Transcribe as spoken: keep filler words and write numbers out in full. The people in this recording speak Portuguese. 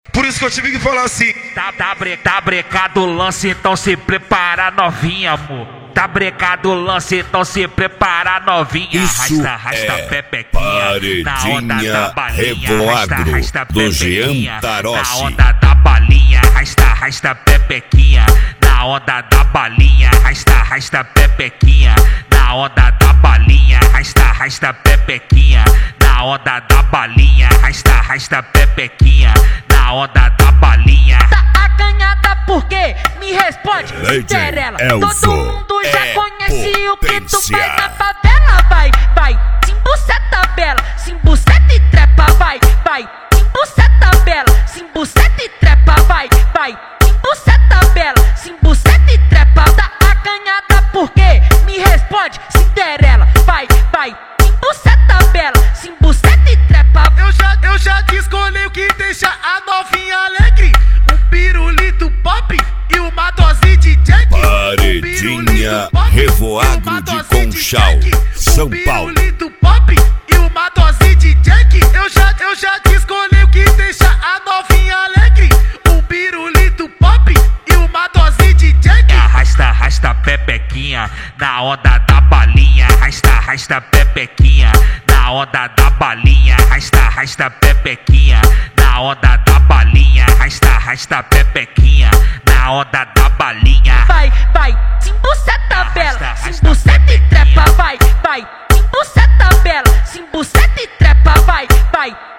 Por isso que eu tive que falar assim. Tá, tá, bre, tá brecado o lance, então se prepara novinha, amor. Tá brecado o lance, então se prepara novinha. Isso arrasta, arrasta é pepequinha na onda da balinha. Revoagro arrasta, arrasta do Jean pepequinha Tarossi. na onda da balinha. Arrasta, arrasta pepequinha na onda da balinha. Arrasta, arrasta pepequinha na onda da balinha. Arrasta, arrasta pepequinha na onda da balinha. Arrasta, arrasta pepequinha na onda da balinha. Tá acanhada por quê? Me responde, Cinderela. Todo mundo já é conhece potência. O que tu faz na favela. Vai, vai, se embuceta bela, se embuceta e trepa. Vai, vai, se embuceta bela, se embuceta e trepa. Vai, vai, se embuceta bela, se embuceta e trepa. Tá acanhada por quê? Me responde, Cinderela. Vai, vai, se embuceta bela, se embuceta e trepa. Eu já, eu já te escolhi o que deixa a novinha alegre. Um pirulito pop e uma dose de Jack. Paredinha Revoagro de Conchal, São Paulo. Um pirulito pop e uma dose de Jack. Eu já, eu já te escolhi o que deixa a novinha alegre. Um pirulito pop e uma dose de Jack. Arrasta, arrasta pepequinha na onda da balinha. Arrasta, arrasta pepequinha na onda da balinha. Arrasta, arrasta pepequinha na onda da balinha. Arrasta, arrasta pepequinha na onda da balinha. Vai, vai, se embuceta bela, se embuceta e trepa. Vai, vai, se embuceta bela, se embuceta e trepa. Vai, vai.